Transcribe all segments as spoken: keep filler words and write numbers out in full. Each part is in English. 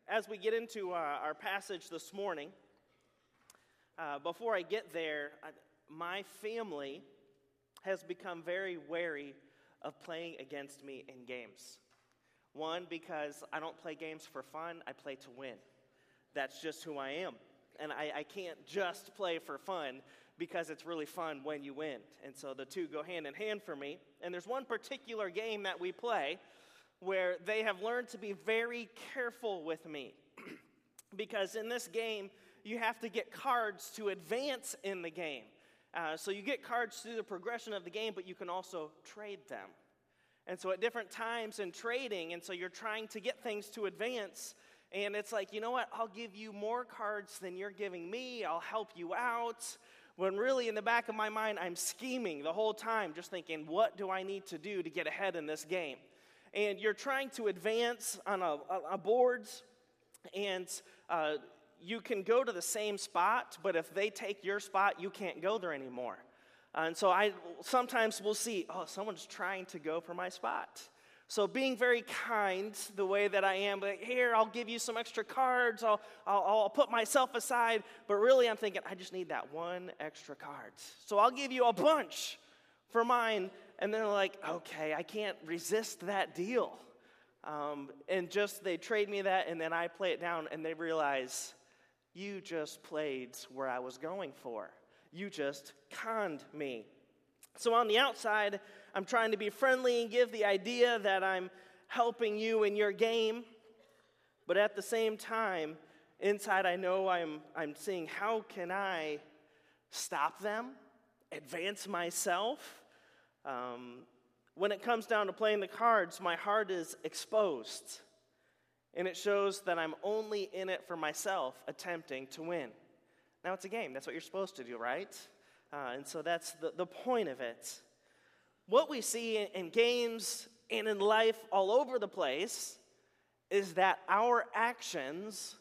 as we get into uh, our passage this morning, uh, before I get there, I, my family has become very wary of playing against me in games. One, because I don't play games for fun, I play to win. That's just who I am. And I, I can't just play for fun because it's really fun when you win. And so the two go hand in hand for me. And there's one particular game that we play where they have learned to be very careful with me. Because in this game, you have to get cards to advance in the game. Uh, so you get cards through the progression of the game, but you can also trade them. And so at different times in trading, and so you're trying to get things to advance, and it's like, you know what, I'll give you more cards than you're giving me, I'll help you out, when really in the back of my mind, I'm scheming the whole time, just thinking, what do I need to do to get ahead in this game? And you're trying to advance on a, a, a boards, and uh, you can go to the same spot, but if they take your spot, you can't go there anymore. Uh, and so I sometimes will see, oh, someone's trying to go for my spot. So being very kind the way that I am, like, here, I'll give you some extra cards, I'll, I'll, I'll put myself aside, but really I'm thinking, I just need that one extra card. So I'll give you a bunch for mine, and then they're like, okay, I can't resist that deal. Um, and just, they trade me that, and then I play it down, and they realize, you just played where I was going for. You just conned me. So on the outside, I'm trying to be friendly and give the idea that I'm helping you in your game. But at the same time, inside I know I'm I'm seeing how can I stop them, advance myself. Um, when it comes down to playing the cards, my heart is exposed. And it shows that I'm only in it for myself, attempting to win. Now, it's a game. That's what you're supposed to do, right? Uh, and so that's the, the point of it. What we see in, in games and in life all over the place is that our actions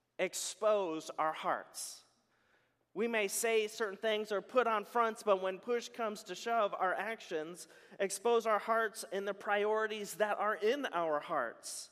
expose our hearts. We may say certain things or put on fronts, but when push comes to shove, our actions expose our hearts and the priorities that are in our hearts.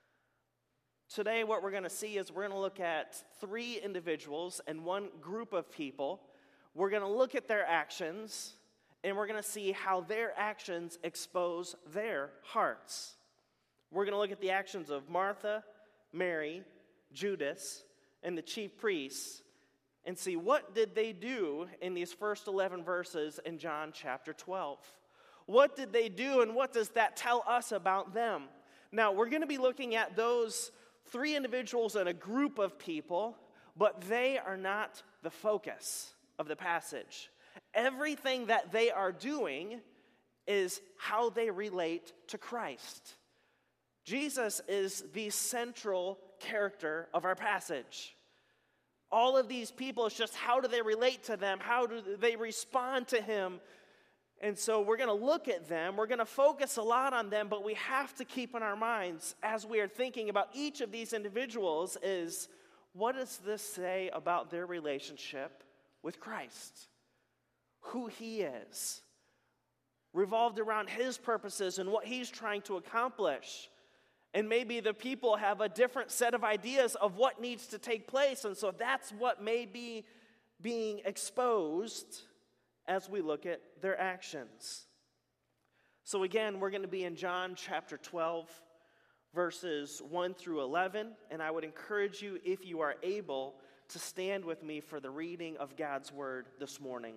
Today, what we're going to see is we're going to look at three individuals and one group of people. We're going to look at their actions, and we're going to see how their actions expose their hearts. We're going to look at the actions of Martha, Mary, Judas, and the chief priests, and see what did they do in these first eleven verses in John chapter twelve. What did they do, and what does that tell us about them? Now, we're going to be looking at those three individuals and a group of people, but they are not the focus of the passage. Everything that they are doing is how they relate to Christ. Jesus is the central character of our passage. All of these people, it's just how do they relate to them? How do they respond to him? And so we're going to look at them, we're going to focus a lot on them, but we have to keep in our minds as we are thinking about each of these individuals is, what does this say about their relationship with Christ? Who he is, revolved around his purposes and what he's trying to accomplish. And maybe the people have a different set of ideas of what needs to take place, and so that's what may be being exposed as we look at their actions. So again, we're going to be in John chapter twelve, verses one through eleven, and I would encourage you, if you are able, to stand with me for the reading of God's word this morning.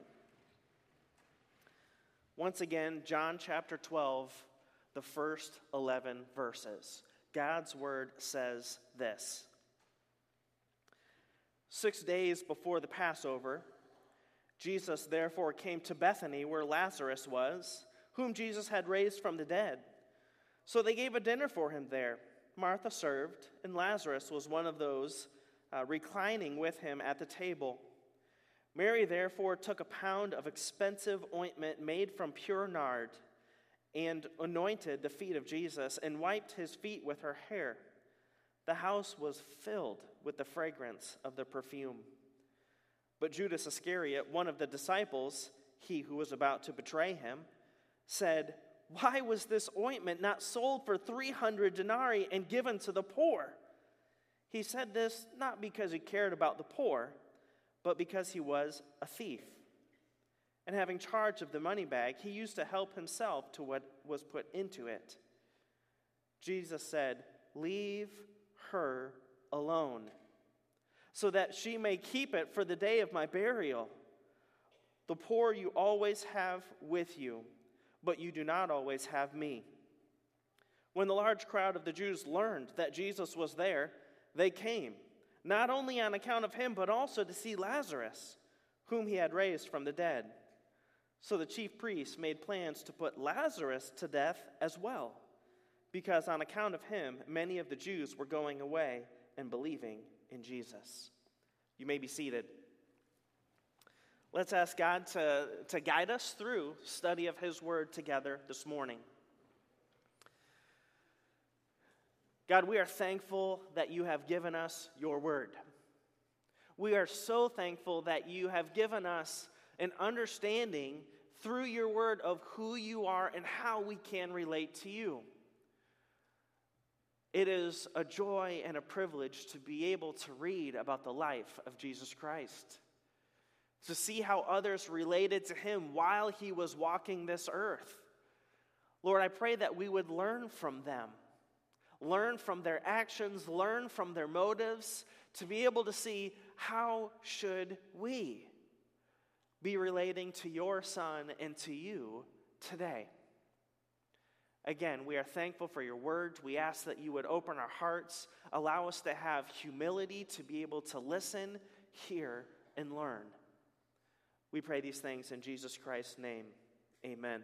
Once again, John chapter twelve, the first eleven verses. God's word says this. Six days before the Passover, Jesus therefore came to Bethany, where Lazarus was, whom Jesus had raised from the dead. So they gave a dinner for him there. Martha served, and Lazarus was one of those uh, reclining with him at the table. Mary therefore took a pound of expensive ointment made from pure nard, and anointed the feet of Jesus, and wiped his feet with her hair. The house was filled with the fragrance of the perfume. But Judas Iscariot, one of the disciples, he who was about to betray him, said, "Why was this ointment not sold for three hundred denarii and given to the poor?" He said this not because he cared about the poor, but because he was a thief. And having charge of the money bag, he used to help himself to what was put into it. Jesus said, "Leave her alone, so that she may keep it for the day of my burial. The poor you always have with you, but you do not always have me." When the large crowd of the Jews learned that Jesus was there, they came, not only on account of him, but also to see Lazarus, whom he had raised from the dead. So the chief priests made plans to put Lazarus to death as well, because on account of him, many of the Jews were going away and believing in Jesus. You may be seated. Let's ask God to, to guide us through study of his word together this morning. God, we are thankful that you have given us your word. We are so thankful that you have given us an understanding through your word of who you are and how we can relate to you. It is a joy and a privilege to be able to read about the life of Jesus Christ, to see how others related to him while he was walking this earth. Lord, I pray that we would learn from them, learn from their actions, learn from their motives, to be able to see how should we be relating to your Son and to you today. Again, we are thankful for your word. We ask that you would open our hearts, allow us to have humility to be able to listen, hear, and learn. We pray these things in Jesus Christ's name. Amen.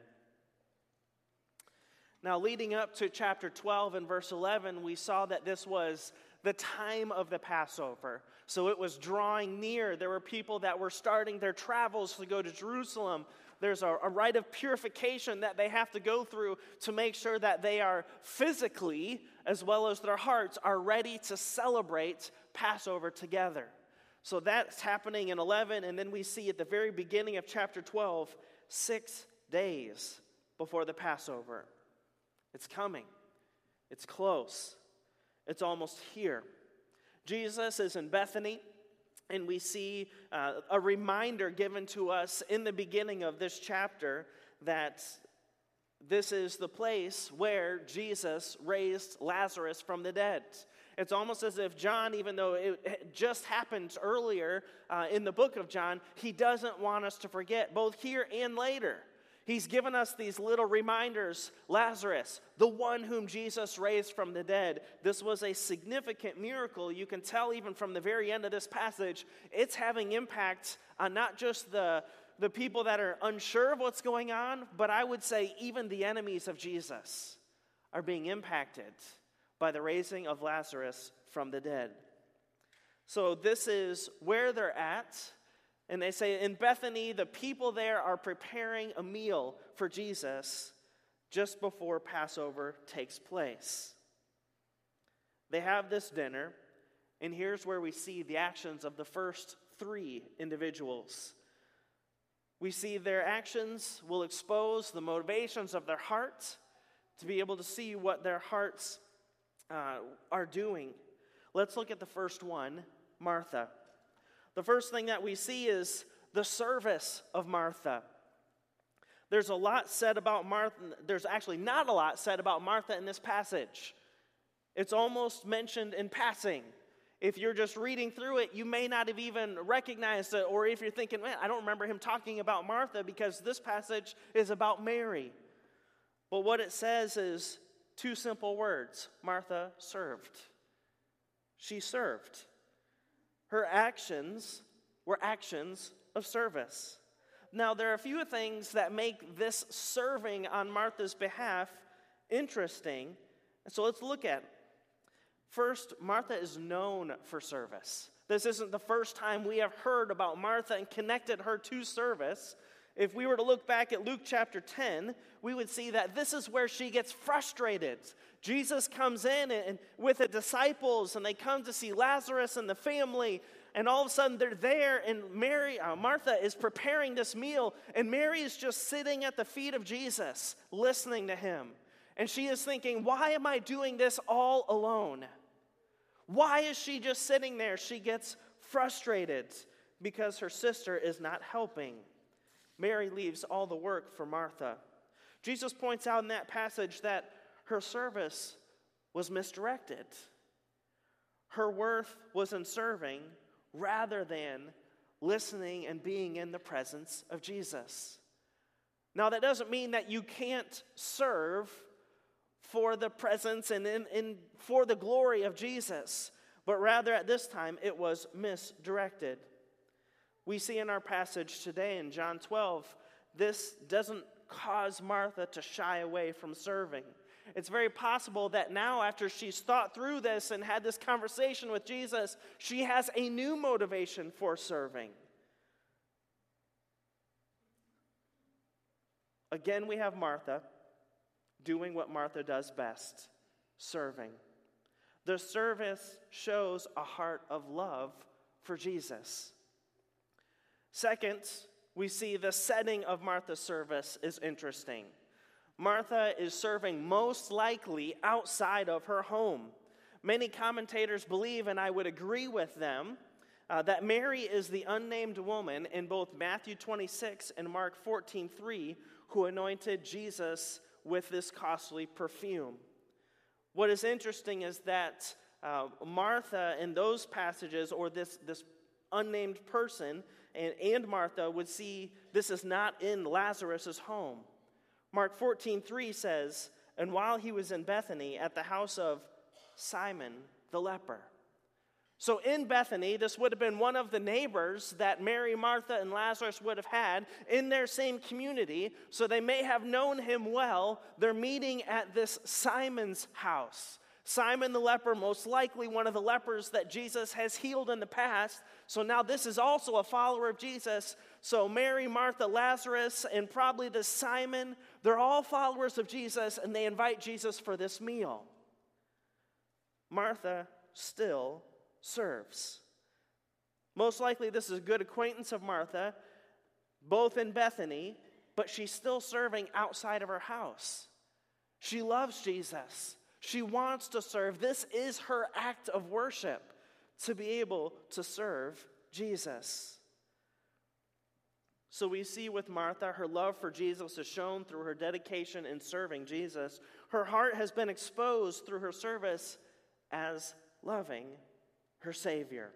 Now, leading up to chapter twelve and verse eleven, we saw that this was the time of the Passover. So it was drawing near. There were people that were starting their travels to go to Jerusalem. There's a, a rite of purification that they have to go through to make sure that they are physically, as well as their hearts, are ready to celebrate Passover together. So that's happening in eleven, and then we see at the very beginning of chapter twelve, six days before the Passover. It's coming. It's close. It's almost here. Jesus is in Bethany, and we see uh, a reminder given to us in the beginning of this chapter that this is the place where Jesus raised Lazarus from the dead. It's almost as if John, even though it just happened earlier uh, in the book of John, he doesn't want us to forget, both here and later. He's given us these little reminders. Lazarus, the one whom Jesus raised from the dead. This was a significant miracle. You can tell even from the very end of this passage, it's having impact on not just the, the people that are unsure of what's going on, but I would say even the enemies of Jesus are being impacted by the raising of Lazarus from the dead. So this is where they're at. And they say in Bethany, the people there are preparing a meal for Jesus just before Passover takes place. They have this dinner, and here's where we see the actions of the first three individuals. We see their actions will expose the motivations of their heart to be able to see what their hearts uh, are doing. Let's look at the first one, Martha. The first thing that we see is the service of Martha. There's a lot said about Martha. There's actually not a lot said about Martha in this passage. It's almost mentioned in passing. If you're just reading through it, you may not have even recognized it, or if you're thinking, man, I don't remember him talking about Martha because this passage is about Mary. But what it says is two simple words. Martha served. She served. Her actions were actions of service. Now, there are a few things that make this serving on Martha's behalf interesting. So let's look at it. First, Martha is known for service. This isn't the first time we have heard about Martha and connected her to service. If we were to look back at Luke chapter ten, we would see that this is where she gets frustrated. Jesus comes in and, and with the disciples, and they come to see Lazarus and the family, and all of a sudden they're there, and Mary, uh, Martha is preparing this meal, and Mary is just sitting at the feet of Jesus, listening to him. And she is thinking, why am I doing this all alone? Why is she just sitting there? She gets frustrated because her sister is not helping. Mary leaves all the work for Martha. Jesus points out in that passage that her service was misdirected. Her worth was in serving rather than listening and being in the presence of Jesus. Now, that doesn't mean that you can't serve for the presence and in, in, for the glory of Jesus, but rather at this time it was misdirected. We see in our passage today in John twelve, this doesn't cause Martha to shy away from serving. It's very possible that now, after she's thought through this and had this conversation with Jesus, she has a new motivation for serving. Again, we have Martha doing what Martha does best, serving. The service shows a heart of love for Jesus. Second, we see the setting of Martha's service is interesting. Martha is serving most likely outside of her home. Many commentators believe, and I would agree with them, uh, that Mary is the unnamed woman in both Matthew twenty-six and Mark fourteen three who anointed Jesus with this costly perfume. What is interesting is that uh, Martha in those passages, or this, this unnamed person, and, and Martha would see this is not in Lazarus' home. Mark fourteen three says, "And while he was in Bethany at the house of Simon the leper." So in Bethany, this would have been one of the neighbors that Mary, Martha, and Lazarus would have had in their same community, so they may have known him well. They're meeting at this Simon's house. Simon the leper, most likely one of the lepers that Jesus has healed in the past. So now this is also a follower of Jesus. So Mary, Martha, Lazarus, and probably this Simon, they're all followers of Jesus, and they invite Jesus for this meal. Martha still serves. Most likely this is a good acquaintance of Martha, both in Bethany, but she's still serving outside of her house. She loves Jesus. She wants to serve. This is her act of worship, to be able to serve Jesus. So we see with Martha, her love for Jesus is shown through her dedication in serving Jesus. Her heart has been exposed through her service as loving her Savior.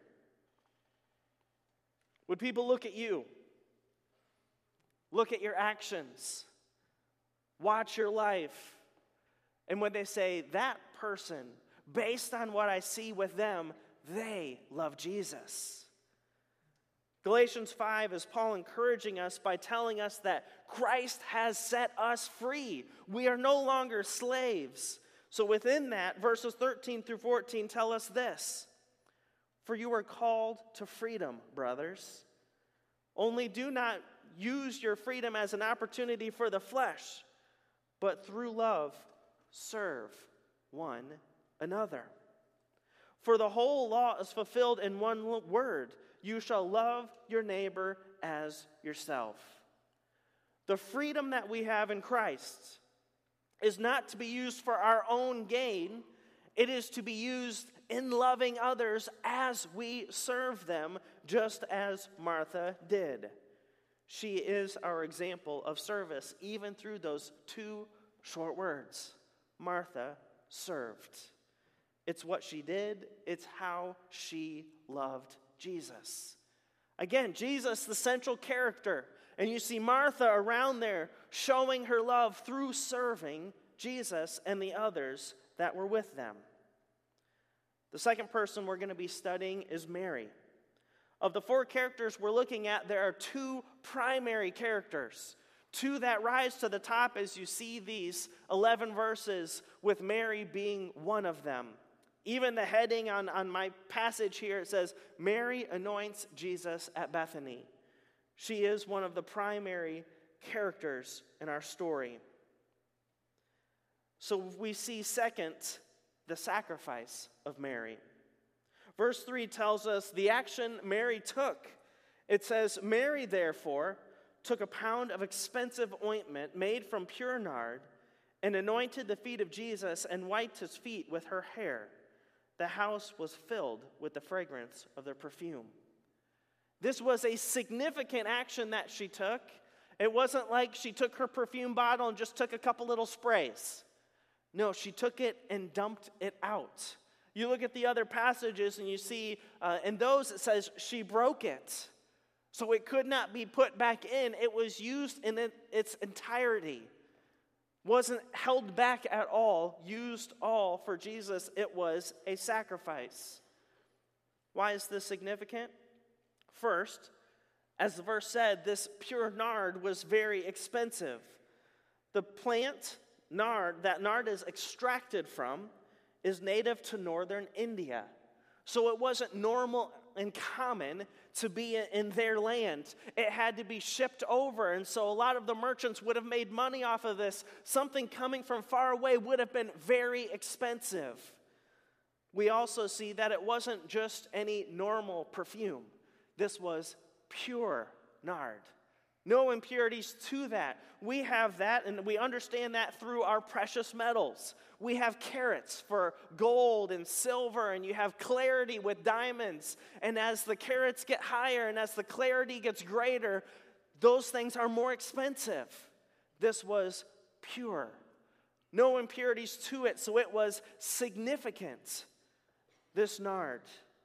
Would people look at you, look at your actions, watch your life, and when they say, that person, based on what I see with them, they love Jesus? Galatians five is Paul encouraging us by telling us that Christ has set us free. We are no longer slaves. So within that, verses thirteen through fourteen tell us this: "For you are called to freedom, brothers. Only do not use your freedom as an opportunity for the flesh, but through love serve one another. For the whole law is fulfilled in one word: you shall love your neighbor as yourself." The freedom that we have in Christ is not to be used for our own gain. It is to be used in loving others as we serve them, just as Martha did. She is our example of service, even through those two short words. Martha served. It's what she did. It's how she loved Jesus. Again, Jesus, the central character. And you see Martha around there showing her love through serving Jesus and the others that were with them. The second person we're going to be studying is Mary. Of the four characters we're looking at, there are two primary characters. Two that rise to the top as you see these eleven verses, with Mary being one of them. Even the heading on, on my passage here, it says, "Mary anoints Jesus at Bethany." She is one of the primary characters in our story. So we see second, the sacrifice of Mary. Verse three tells us the action Mary took. It says, "Mary, therefore, took a pound of expensive ointment made from pure nard and anointed the feet of Jesus and wiped his feet with her hair. the house was filled with the fragrance of their perfume. This was a significant action that she took. It wasn't like she took her perfume bottle and just took a couple little sprays. No, she took it and dumped it out. You look at the other passages and you see, uh, in those it says she broke it. So it could not be put back in. It was used in it, its entirety. Wasn't held back at all, used all for Jesus. It was a sacrifice. Why is this significant? First, as the verse said, this pure nard was very expensive. The plant nard that nard is extracted from is native to northern India. So it wasn't normal and common to be in their land. It had to be shipped over, and so a lot of the merchants would have made money off of this. Something coming from far away would have been very expensive. We also see that it wasn't just any normal perfume. This was pure nard. No impurities to that. We have that, and we understand that through our precious metals. We have carats for gold and silver, and you have clarity with diamonds. And as the carats get higher and as the clarity gets greater, those things are more expensive. This was pure. No impurities to it, so it was significant, this nard.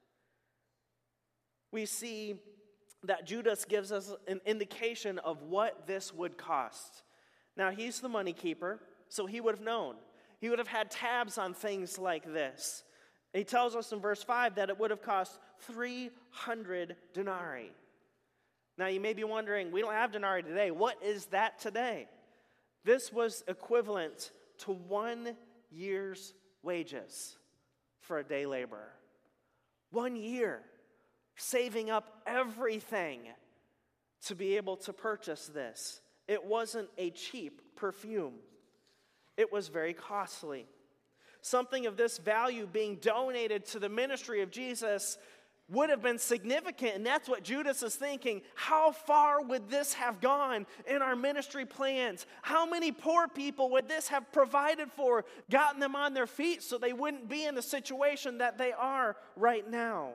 We see that Judas gives us an indication of what this would cost. Now, he's the money keeper, so he would have known. He would have had tabs on things like this. He tells us in verse five that it would have cost three hundred denarii. Now, you may be wondering, we don't have denarii today. What is that today? This was equivalent to one year's wages for a day laborer. One year. Saving up everything to be able to purchase this. It wasn't a cheap perfume. It was very costly. Something of this value being donated to the ministry of Jesus would have been significant, and that's what Judas is thinking. How far would this have gone in our ministry plans? How many poor people would this have provided for, gotten them on their feet so they wouldn't be in the situation that they are right now?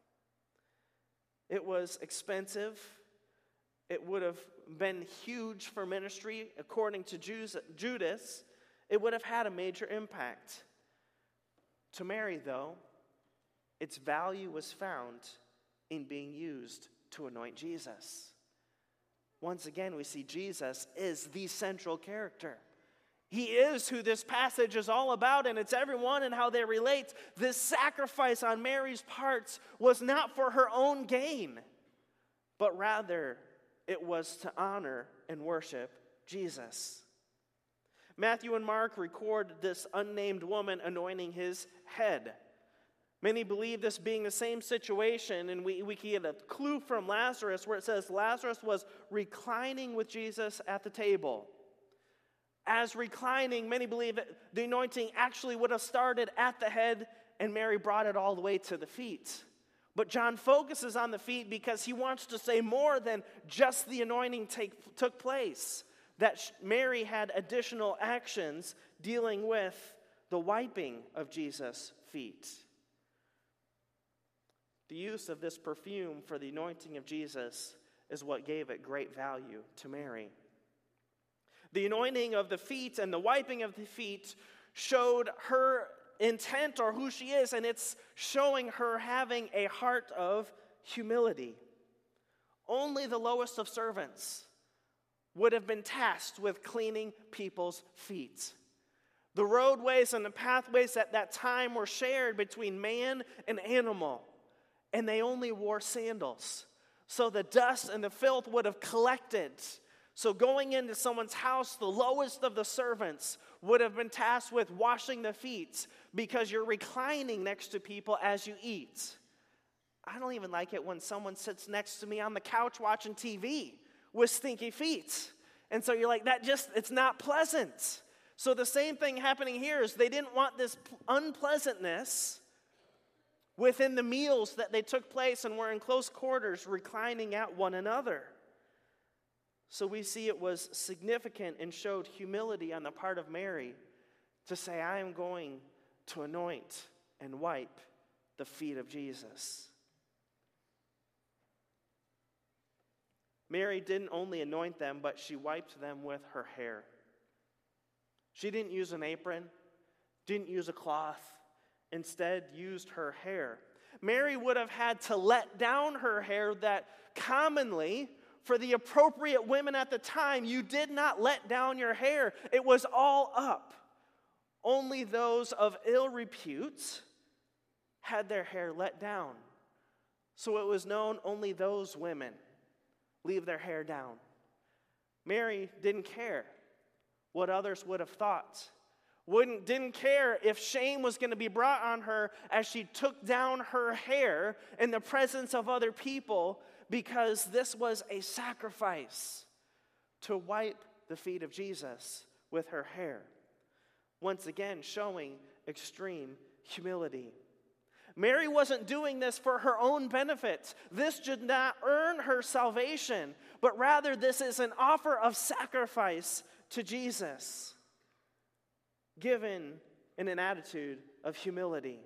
It was expensive. It would have been huge for ministry. According to Judas, it would have had a major impact. To Mary, though, its value was found in being used to anoint Jesus. Once again, we see Jesus is the central character. He is who this passage is all about, and it's everyone and how they relate. This sacrifice on Mary's part was not for her own gain, but rather it was to honor and worship Jesus. Matthew and Mark record this unnamed woman anointing his head. Many believe this being the same situation, and we, we get a clue from Lazarus where it says Lazarus was reclining with Jesus at the table. As reclining, many believe that the anointing actually would have started at the head, and Mary brought it all the way to the feet. But John focuses on the feet because he wants to say more than just the anointing take, took place. That Mary had additional actions dealing with the wiping of Jesus' feet. The use of this perfume for the anointing of Jesus is what gave it great value to Mary. The anointing of the feet and the wiping of the feet showed her intent or who she is, and it's showing her having a heart of humility. Only the lowest of servants would have been tasked with cleaning people's feet. The roadways and the pathways at that time were shared between man and animal, and they only wore sandals. So the dust and the filth would have collected. So going into someone's house, the lowest of the servants would have been tasked with washing the feet because you're reclining next to people as you eat. I don't even like it when someone sits next to me on the couch watching T V with stinky feet. And so you're like, that just, it's not pleasant. So the same thing happening here is they didn't want this unpleasantness within the meals that they took place and were in close quarters reclining at one another. So we see it was significant and showed humility on the part of Mary to say, I am going to anoint and wipe the feet of Jesus. Mary didn't only anoint them, but she wiped them with her hair. She didn't use an apron, didn't use a cloth, instead used her hair. Mary would have had to let down her hair that commonly, for the appropriate women at the time, you did not let down your hair. It was all up. Only those of ill repute had their hair let down. So it was known only those women leave their hair down. Mary didn't care what others would have thought. Wouldn't, didn't care if shame was going to be brought on her as she took down her hair in the presence of other people, because this was a sacrifice to wipe the feet of Jesus with her hair. Once again, showing extreme humility. Mary wasn't doing this for her own benefit. This did not earn her salvation, but rather this is an offer of sacrifice to Jesus, given in an attitude of humility.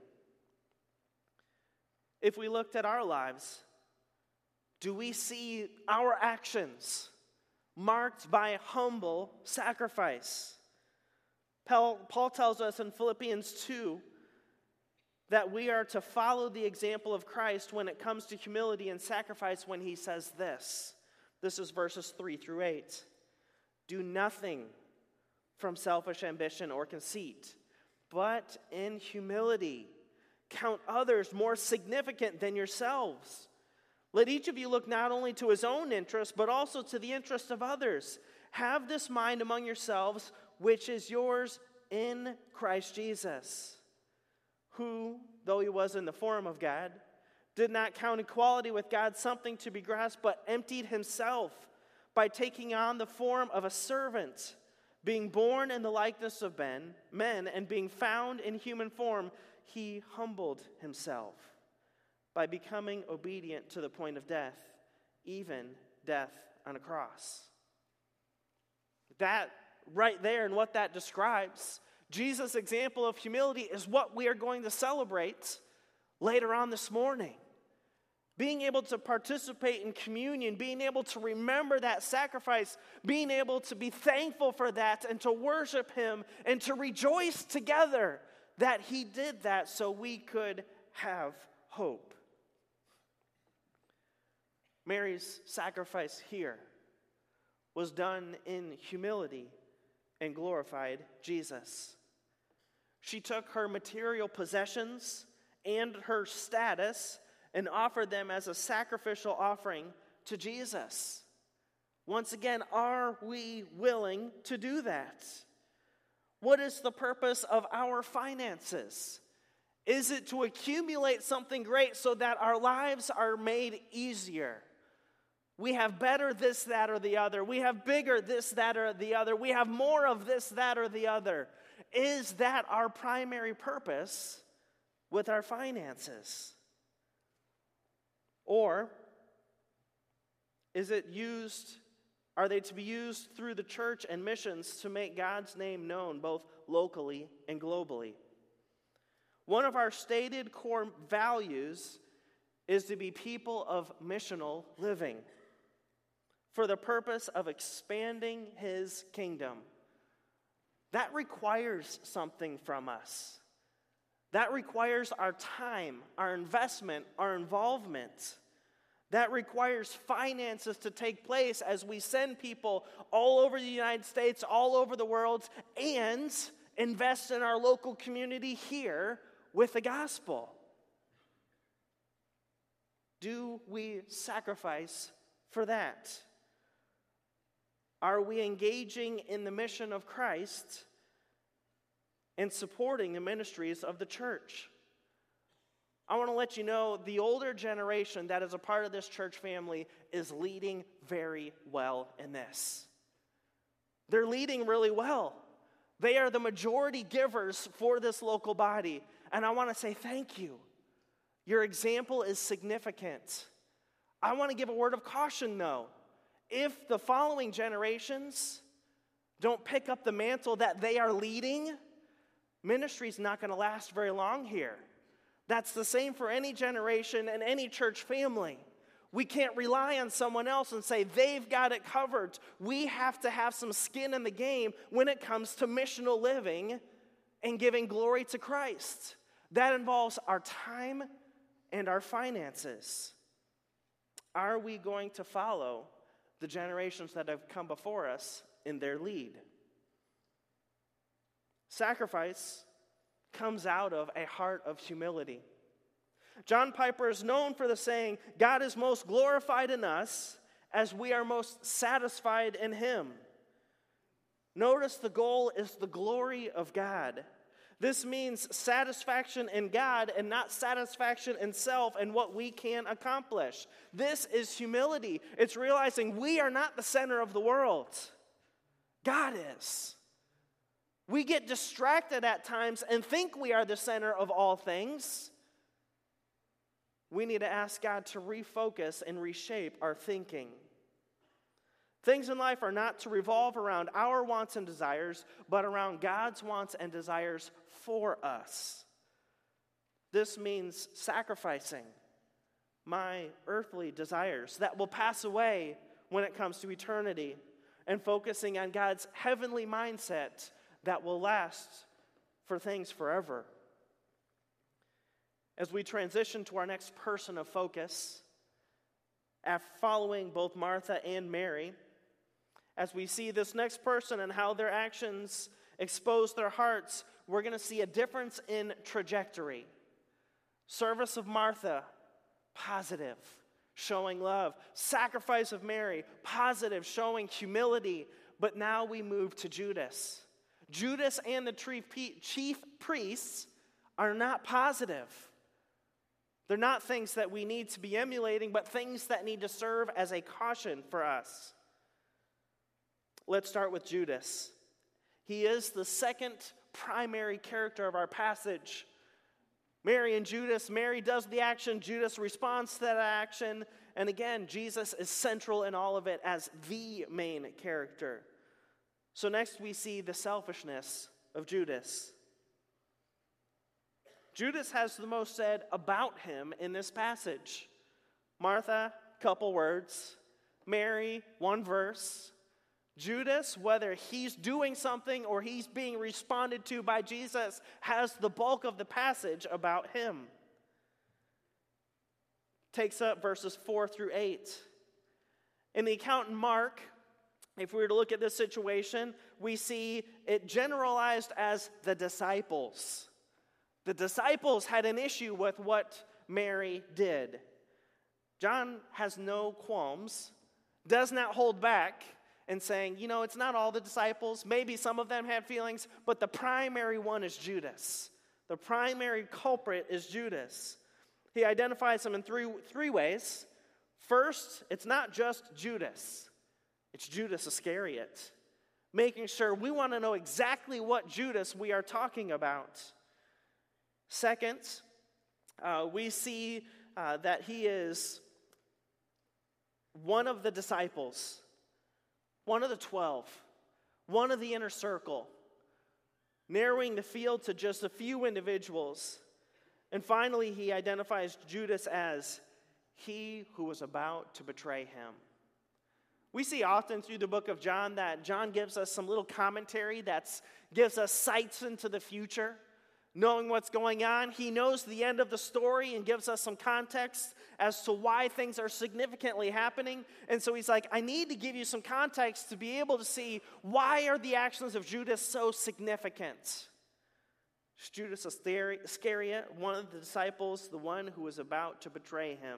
If we looked at our lives, do we see our actions marked by humble sacrifice? Paul, Paul tells us in Philippians two that we are to follow the example of Christ when it comes to humility and sacrifice when he says this. This is verses three through eight. Do nothing from selfish ambition or conceit, but in humility count others more significant than yourselves. Let each of you look not only to his own interest, but also to the interest of others. Have this mind among yourselves, which is yours in Christ Jesus, who, though he was in the form of God, did not count equality with God something to be grasped, but emptied himself by taking on the form of a servant, being born in the likeness of men, men, and being found in human form, he humbled himself by becoming obedient to the point of death, even death on a cross. That right there, and what that describes, Jesus' example of humility, is what we are going to celebrate later on this morning. Being able to participate in communion, being able to remember that sacrifice, being able to be thankful for that and to worship him and to rejoice together that he did that so we could have hope. Mary's sacrifice here was done in humility and glorified Jesus. She took her material possessions and her status and offered them as a sacrificial offering to Jesus. Once again, are we willing to do that? What is the purpose of our finances? Is it to accumulate something great so that our lives are made easier? We have better this, that, or the other. We have bigger this, that, or the other. We have more of this, that, or the other. Is that our primary purpose with our finances? Or is it used, are they to be used through the church and missions to make God's name known both locally and globally? One of our stated core values is to be people of missional living for the purpose of expanding his kingdom. That requires something from us. That requires our time, our investment, our involvement. That requires finances to take place as we send people all over the United States, all over the world, and invest in our local community here with the gospel. Do we sacrifice for that? Are we engaging in the mission of Christ and supporting the ministries of the church? I want to let you know the older generation that is a part of this church family is leading very well in this. They're leading really well. They are the majority givers for this local body. And I want to say thank you. Your example is significant. I want to give a word of caution, though. If the following generations don't pick up the mantle that they are leading, ministry is not going to last very long here. That's the same for any generation and any church family. We can't rely on someone else and say they've got it covered. We have to have some skin in the game when it comes to missional living and giving glory to Christ. That involves our time and our finances. Are we going to follow the generations that have come before us in their lead? Sacrifice comes out of a heart of humility. John Piper is known for the saying, God is most glorified in us as we are most satisfied in him. Notice the goal is the glory of God. This means satisfaction in God and not satisfaction in self and what we can accomplish. This is humility. It's realizing we are not the center of the world. God is. We get distracted at times and think we are the center of all things. We need to ask God to refocus and reshape our thinking. Things in life are not to revolve around our wants and desires, but around God's wants and desires for us. This means sacrificing my earthly desires that will pass away when it comes to eternity and focusing on God's heavenly mindset that will last for things forever. As we transition to our next person of focus, after following both Martha and Mary, as we see this next person and how their actions expose their hearts, we're going to see a difference in trajectory. Service of Martha, positive, showing love. Sacrifice of Mary, positive, showing humility. But now we move to Judas. Judas and the chief priests are not positive. They're not things that we need to be emulating, but things that need to serve as a caution for us. Let's start with Judas. He is the second primary character of our passage. Mary and Judas, Mary does the action, Judas responds to that action, and again, Jesus is central in all of it as the main character. So next we see the selfishness of Judas. Judas has the most said about him in this passage. Martha, couple words. Mary, one verse. Judas, whether he's doing something or he's being responded to by Jesus, has the bulk of the passage about him. Takes up verses four through eight. In the account in Mark, if we were to look at this situation, we see it generalized as the disciples. The disciples had an issue with what Mary did. John has no qualms, does not hold back in saying, you know, it's not all the disciples. Maybe some of them had feelings, but the primary one is Judas. The primary culprit is Judas. He identifies him in three, three ways. First, it's not just Judas. It's Judas Iscariot. Making sure we want to know exactly what Judas we are talking about. Second, uh, we see uh, that he is one of the disciples, one of the twelve, one of the inner circle, narrowing the field to just a few individuals. And finally, he identifies Judas as he who was about to betray him. We see often through the book of John that John gives us some little commentary that gives us sights into the future. Knowing what's going on, he knows the end of the story and gives us some context as to why things are significantly happening. And so he's like, I need to give you some context to be able to see why are the actions of Judas so significant. It's Judas Iscariot, one of the disciples, the one who was about to betray him.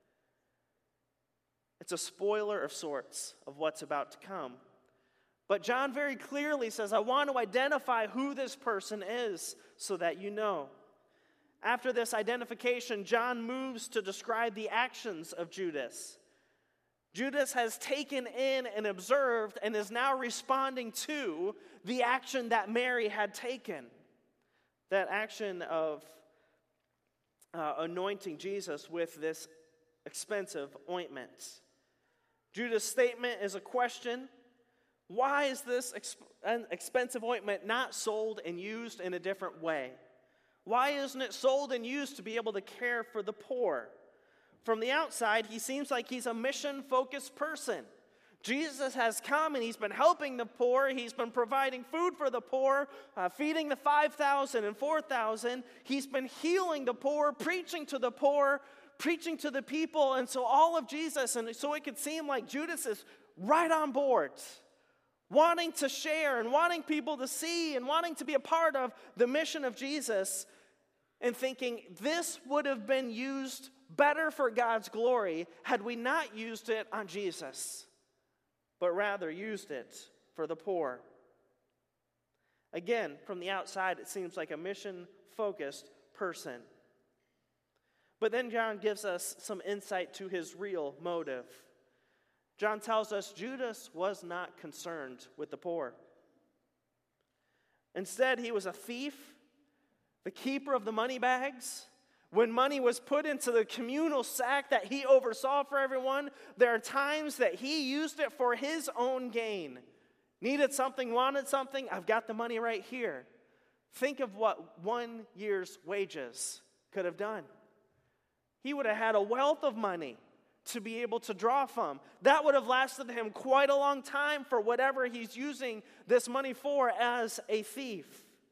It's a spoiler of sorts of what's about to come. But John very clearly says, I want to identify who this person is so that you know. After this identification, John moves to describe the actions of Judas. Judas has taken in and observed and is now responding to the action that Mary had taken. That action of uh, anointing Jesus with this expensive ointment. Judas' statement is a question. Why is this exp- expensive ointment not sold and used in a different way? Why isn't it sold and used to be able to care for the poor? From the outside, he seems like he's a mission-focused person. Jesus has come and he's been helping the poor. He's been providing food for the poor, uh, feeding the five thousand and four thousand. He's been healing the poor, preaching to the poor, preaching to the people. And so all of Jesus, and so it could seem like Judas is right on board, wanting to share and wanting people to see and wanting to be a part of the mission of Jesus, and thinking this would have been used better for God's glory had we not used it on Jesus, but rather used it for the poor. Again, from the outside, it seems like a mission-focused person. But then John gives us some insight to his real motive. John tells us Judas was not concerned with the poor. Instead, he was a thief, the keeper of the money bags. When money was put into the communal sack that he oversaw for everyone, there are times that he used it for his own gain. Needed something, wanted something, I've got the money right here. Think of what one year's wages could have done. He would have had a wealth of money to be able to draw from. That would have lasted him quite a long time for whatever he's using this money for as a thief.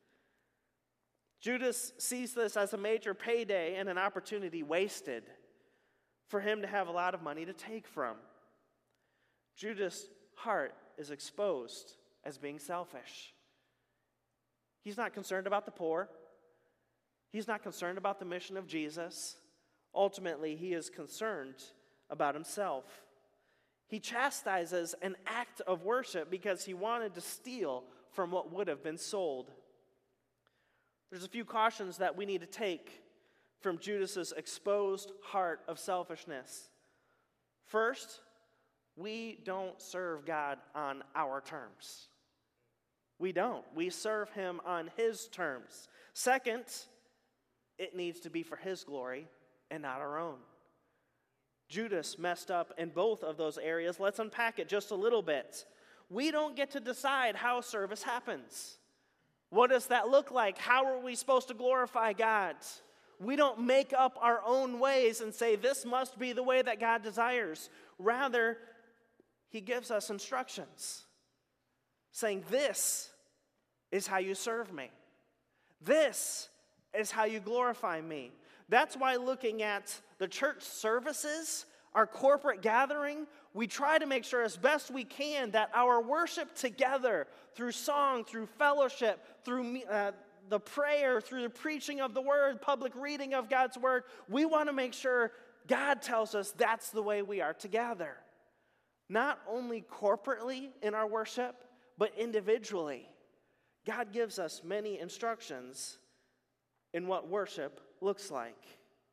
Judas sees this as a major payday and an opportunity wasted for him to have a lot of money to take from. Judas' heart is exposed as being selfish. He's not concerned about the poor. He's not concerned about the mission of Jesus. Ultimately, he is concerned about himself. He chastises an act of worship because he wanted to steal from what would have been sold. There's a few cautions that we need to take from Judas's exposed heart of selfishness. First, we don't serve God on our terms. We don't. We serve him on his terms. Second, it needs to be for his glory and not our own. Judas messed up in both of those areas. Let's unpack it just a little bit. We don't get to decide how service happens. What does that look like? How are we supposed to glorify God? We don't make up our own ways and say this must be the way that God desires. Rather, he gives us instructions saying this is how you serve me. This is how you glorify me. That's why looking at the church services, our corporate gathering, we try to make sure as best we can that our worship together through song, through fellowship, through uh, the prayer, through the preaching of the word, public reading of God's word, we want to make sure God tells us that's the way we are together. Not only corporately in our worship, but individually. God gives us many instructions in what worship looks like.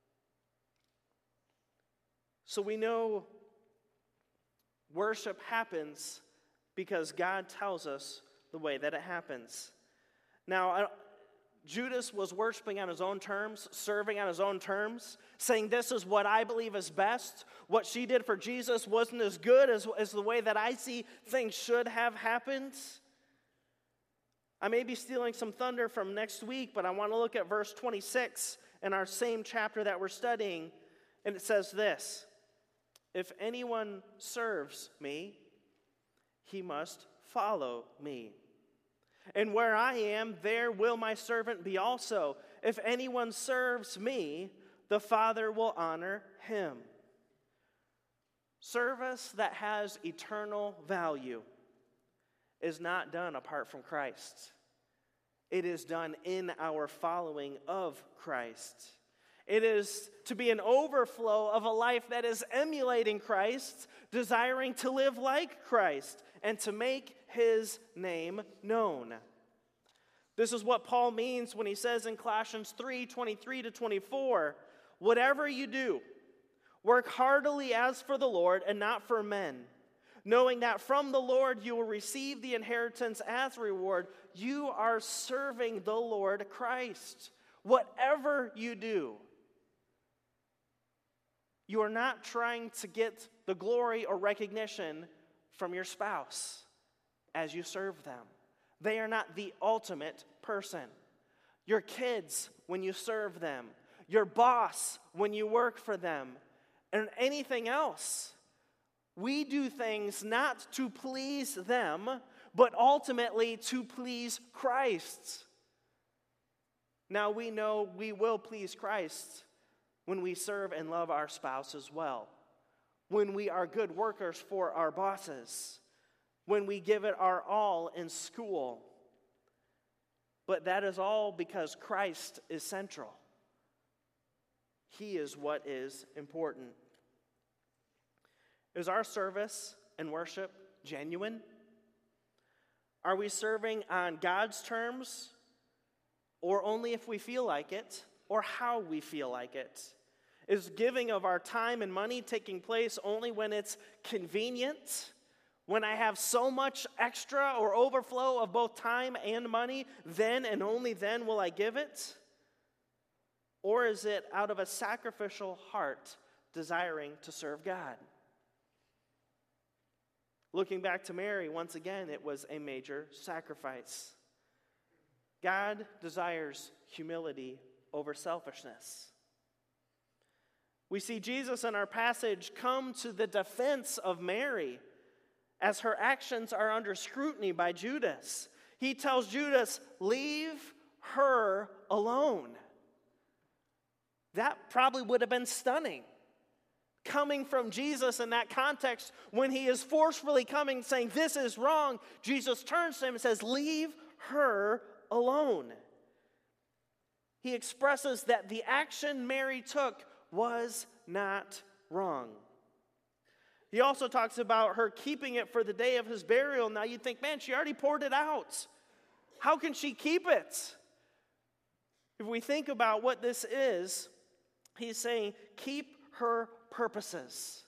So we know worship happens because God tells us the way that it happens. Now, Judas was worshiping on his own terms, serving on his own terms, saying this is what I believe is best. What she did for Jesus wasn't as good as, as the way that I see things should have happened. I may be stealing some thunder from next week, but I want to look at verse twenty-six in our same chapter that we're studying, and it says this: if anyone serves me, he must follow me. And where I am, there will my servant be also. If anyone serves me, the Father will honor him. Service that has eternal value is not done apart from Christ. It is done in our following of Christ. It is to be an overflow of a life that is emulating Christ, desiring to live like Christ, and to make his name known. This is what Paul means when he says in Colossians three, twenty-three to twenty-four, whatever you do, work heartily as for the Lord and not for men, knowing that from the Lord you will receive the inheritance as reward. You are serving the Lord Christ. Whatever you do, you are not trying to get the glory or recognition from your spouse as you serve them. They are not the ultimate person. your kids when you serve them, your boss when you work for them, and anything else. We do things not to please them, but ultimately to please Christ. Now we know we will please Christ when we serve and love our spouse as well, when we are good workers for our bosses, when we give it our all in school. But that is all because Christ is central. He is what is important. Is our service and worship genuine? Are we serving on God's terms, or only if we feel like it, or how we feel like it? Is giving of our time and money taking place only when it's convenient? When I have so much extra or overflow of both time and money, then and only then will I give it? Or is it out of a sacrificial heart desiring to serve God? Looking back to Mary, once again, it was a major sacrifice. God desires humility over selfishness. We see Jesus in our passage come to the defense of Mary as her actions are under scrutiny by Judas. He tells Judas, leave her alone. That probably would have been stunning. Coming from Jesus in that context, when he is forcefully coming saying, this is wrong, Jesus turns to him and says, leave her alone. He expresses that the action Mary took was not wrong. He also talks about her keeping it for the day of his burial. Now you'd think, man, she already poured it out. How can she keep it? If we think about what this is, he's saying, keep her purposes.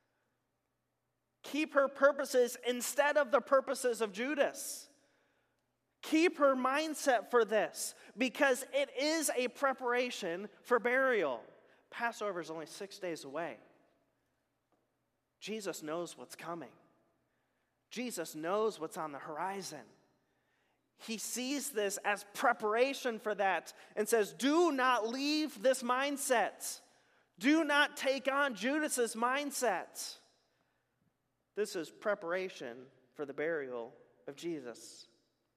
Keep her purposes instead of the purposes of Judas. Keep her mindset for this, because it is a preparation for burial. Passover is only six days away. Jesus knows what's coming. Jesus knows what's on the horizon. He sees this as preparation for that and says, do not leave this mindset. Do not take on Judas's mindset. This is preparation for the burial of Jesus.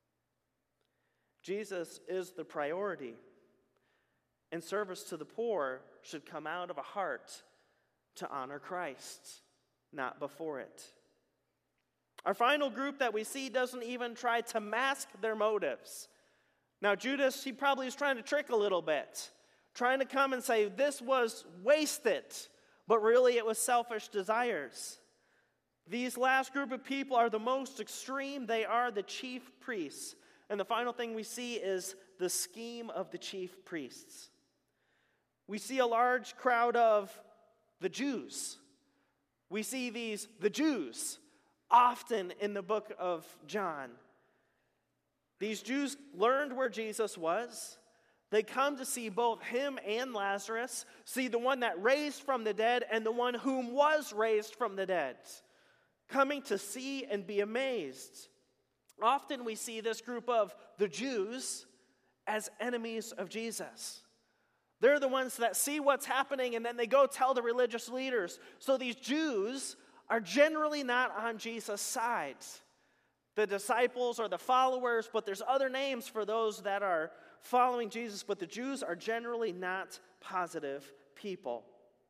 Jesus is the priority, and service to the poor should come out of a heart to honor Christ, not before it. Our final group that we see doesn't even try to mask their motives. Now, Judas, he probably is trying to trick a little bit, trying to come and say this was wasted, but really it was selfish desires. These last group of people are the most extreme. They are the chief priests. And the final thing we see is the scheme of the chief priests. We see a large crowd of the Jews. We see these, the Jews, often in the book of John. These Jews learned where Jesus was. They come to see both him and Lazarus, see the one that raised from the dead and the one whom was raised from the dead, coming to see and be amazed. Often we see this group of the Jews as enemies of Jesus. They're the ones that see what's happening and then they go tell the religious leaders. So these Jews are generally not on Jesus' side. The disciples are the followers, but there's other names for those that are following Jesus, but the Jews are generally not positive people.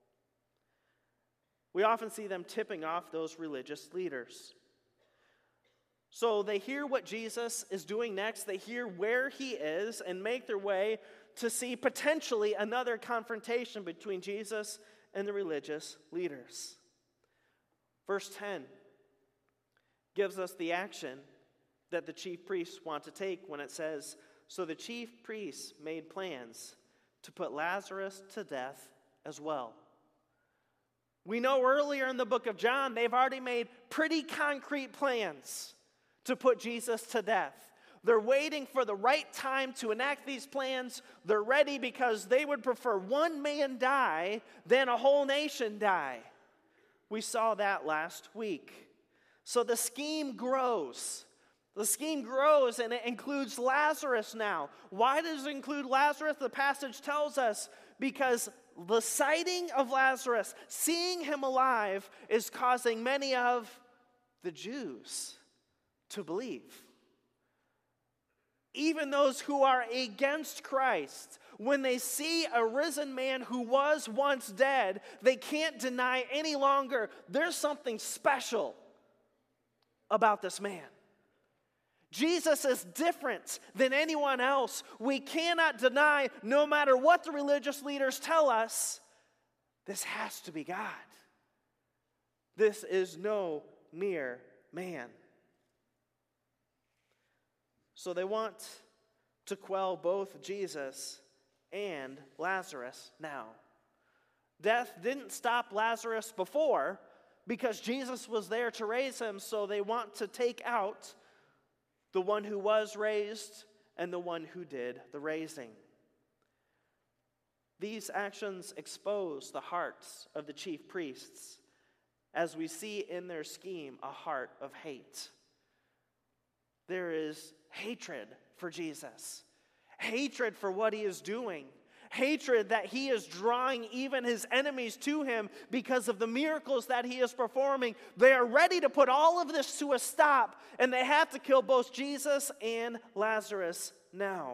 We often see them tipping off those religious leaders. So they hear what Jesus is doing next, they hear where he is, and make their way to see potentially another confrontation between Jesus and the religious leaders. Verse ten gives us the action that the chief priests want to take when it says, so the chief priests made plans to put Lazarus to death as well. We know earlier in the book of John, they've already made pretty concrete plans to put Jesus to death. They're waiting for the right time to enact these plans. They're ready because they would prefer one man die than a whole nation die. We saw that last week. So the scheme grows. The scheme grows and it includes Lazarus now. Why does it include Lazarus? The passage tells us because the sighting of Lazarus, seeing him alive, is causing many of the Jews to believe. Even those who are against Christ, when they see a risen man who was once dead, they can't deny any longer there's something special about this man. Jesus is different than anyone else. We cannot deny, no matter what the religious leaders tell us, this has to be God. This is no mere man. So they want to quell both Jesus and Lazarus now. Death didn't stop Lazarus before because Jesus was there to raise him, so they want to take out the one who was raised and the one who did the raising. These actions expose the hearts of the chief priests, as we see in their scheme a heart of hate. There is hatred for Jesus, hatred for what he is doing, hatred that he is drawing even his enemies to him because of the miracles that he is performing. They are ready to put all of this to a stop, and they have to kill both Jesus and Lazarus now.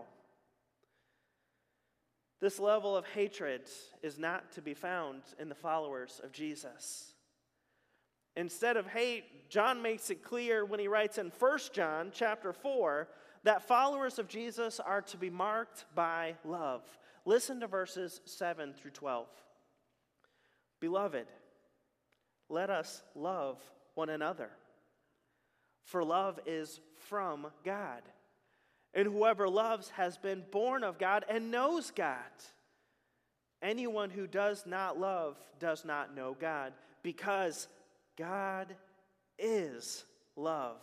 This level of hatred is not to be found in the followers of Jesus. Instead of hate, John makes it clear when he writes in First John chapter four that followers of Jesus are to be marked by love. Listen to verses seven through twelve. Beloved, let us love one another, for love is from God. And whoever loves has been born of God and knows God. Anyone who does not love does not know God, because God is love.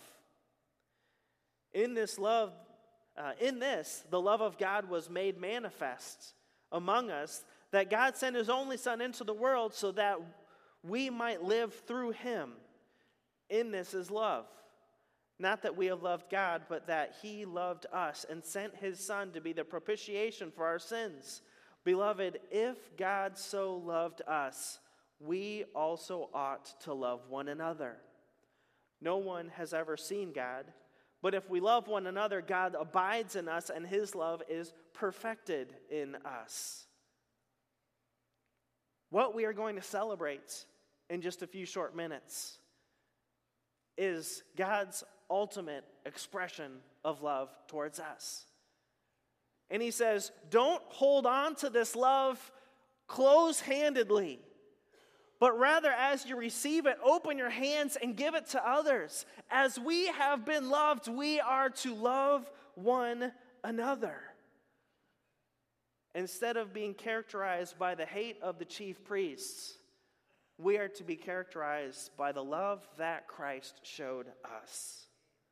In this love, uh, in this, the love of God was made manifest among us, that God sent his only Son into the world so that we might live through him. In this is love. Not that we have loved God, but that he loved us and sent his Son to be the propitiation for our sins. Beloved, if God so loved us, we also ought to love one another. No one has ever seen God, but if we love one another, God abides in us and his love is perfected in us. What we are going to celebrate in just a few short minutes is God's ultimate expression of love towards us. And he says, don't hold on to this love close-handedly, but rather as you receive it, open your hands and give it to others. As we have been loved, we are to love one another. Instead of being characterized by the hate of the chief priests, we are to be characterized by the love that Christ showed us.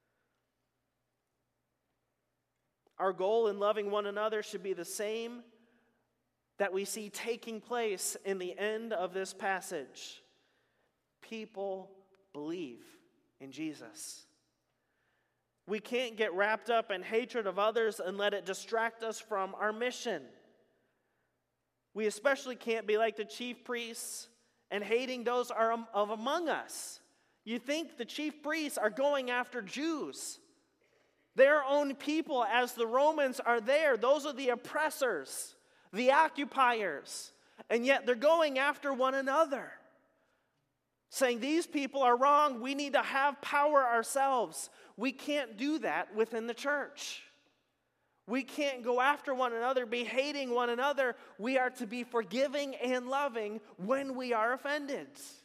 Our goal in loving one another should be the same that we see taking place in the end of this passage. People believe in Jesus. We can't get wrapped up in hatred of others and let it distract us from our mission. We especially can't be like the chief priests and hating those are of among us. You think the chief priests are going after Jews, their own people, as the Romans are there. Those are the oppressors, the occupiers, and yet they're going after one another, saying these people are wrong, we need to have power ourselves. We can't do that within the church. We can't go after one another, be hating one another. We are to be forgiving and loving when we are offended.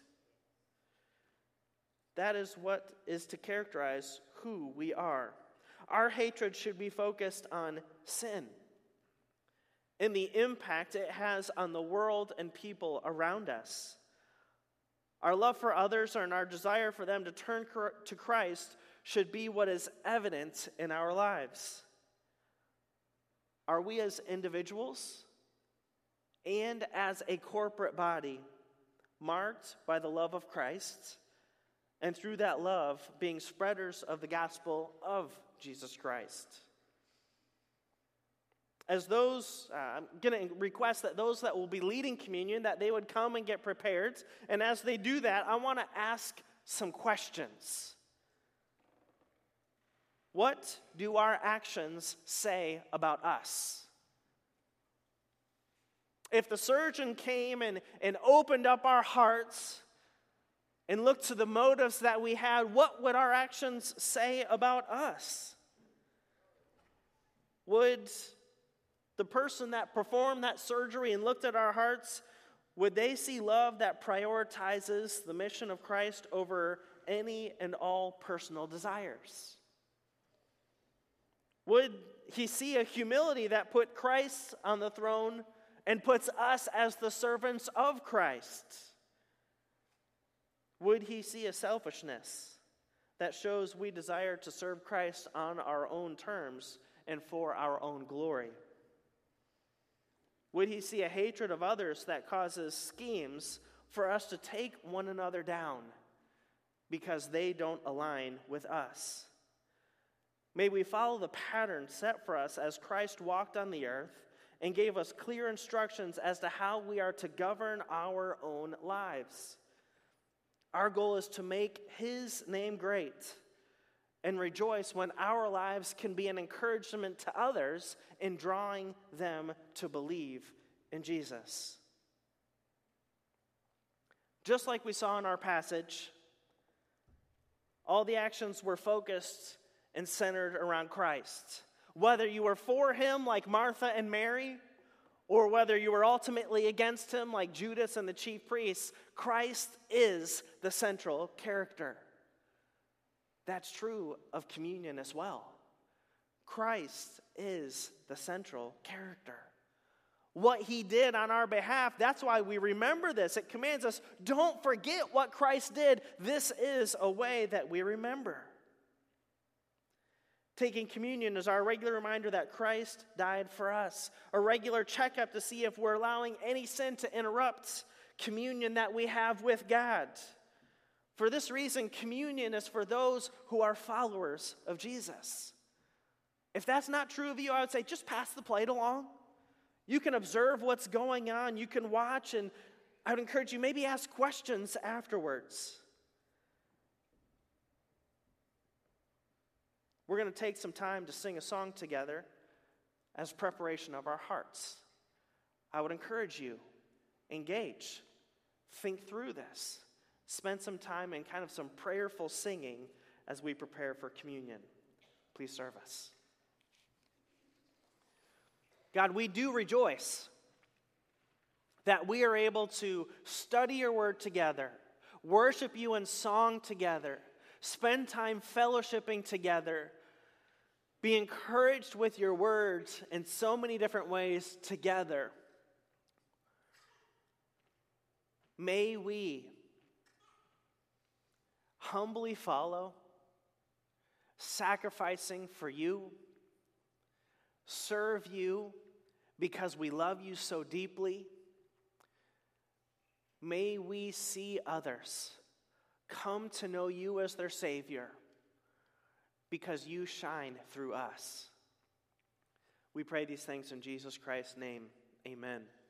That is what is to characterize who we are. Our hatred should be focused on sin and the impact it has on the world and people around us. Our love for others and our desire for them to turn to Christ should be what is evident in our lives. Are we as individuals and as a corporate body marked by the love of Christ and through that love, being spreaders of the gospel of Jesus Christ. As those, uh, I'm going to request that those that will be leading communion, that they would come and get prepared. And as they do that, I want to ask some questions. What do our actions say about us? If the surgeon came and, and opened up our hearts and looked to the motives that we had, what would our actions say about us? Would the person that performed that surgery and looked at our hearts, would they see love that prioritizes the mission of Christ over any and all personal desires? Would he see a humility that put Christ on the throne and puts us as the servants of Christ? Would he see a selfishness that shows we desire to serve Christ on our own terms and for our own glory? Would he see a hatred of others that causes schemes for us to take one another down because they don't align with us? May we follow the pattern set for us as Christ walked on the earth and gave us clear instructions as to how we are to govern our own lives. Our goal is to make his name great and rejoice when our lives can be an encouragement to others in drawing them to believe in Jesus. Just like we saw in our passage, all the actions were focused and centered around Christ. Whether you were for him like Martha and Mary, or whether you were ultimately against him like Judas and the chief priests, Christ is the central character. That's true of communion as well. Christ is the central character. What he did on our behalf, that's why we remember this. It commands us, don't forget what Christ did. This is a way that we remember. Taking communion is our regular reminder that Christ died for us. A regular checkup to see if we're allowing any sin to interrupt communion that we have with God. For this reason, communion is for those who are followers of Jesus. If that's not true of you, I would say just pass the plate along. You can observe what's going on. You can watch, and I would encourage you maybe ask questions afterwards. We're going to take some time to sing a song together as preparation of our hearts. I would encourage you, engage, think through this. Spend some time in kind of some prayerful singing as we prepare for communion. Please serve us. God, we do rejoice that we are able to study your word together, worship you in song together, spend time fellowshipping together, be encouraged with your words in so many different ways together. May we humbly follow, sacrificing for you, serve you because we love you so deeply. May we see others come to know you as their Savior because you shine through us. We pray these things in Jesus Christ's name. Amen.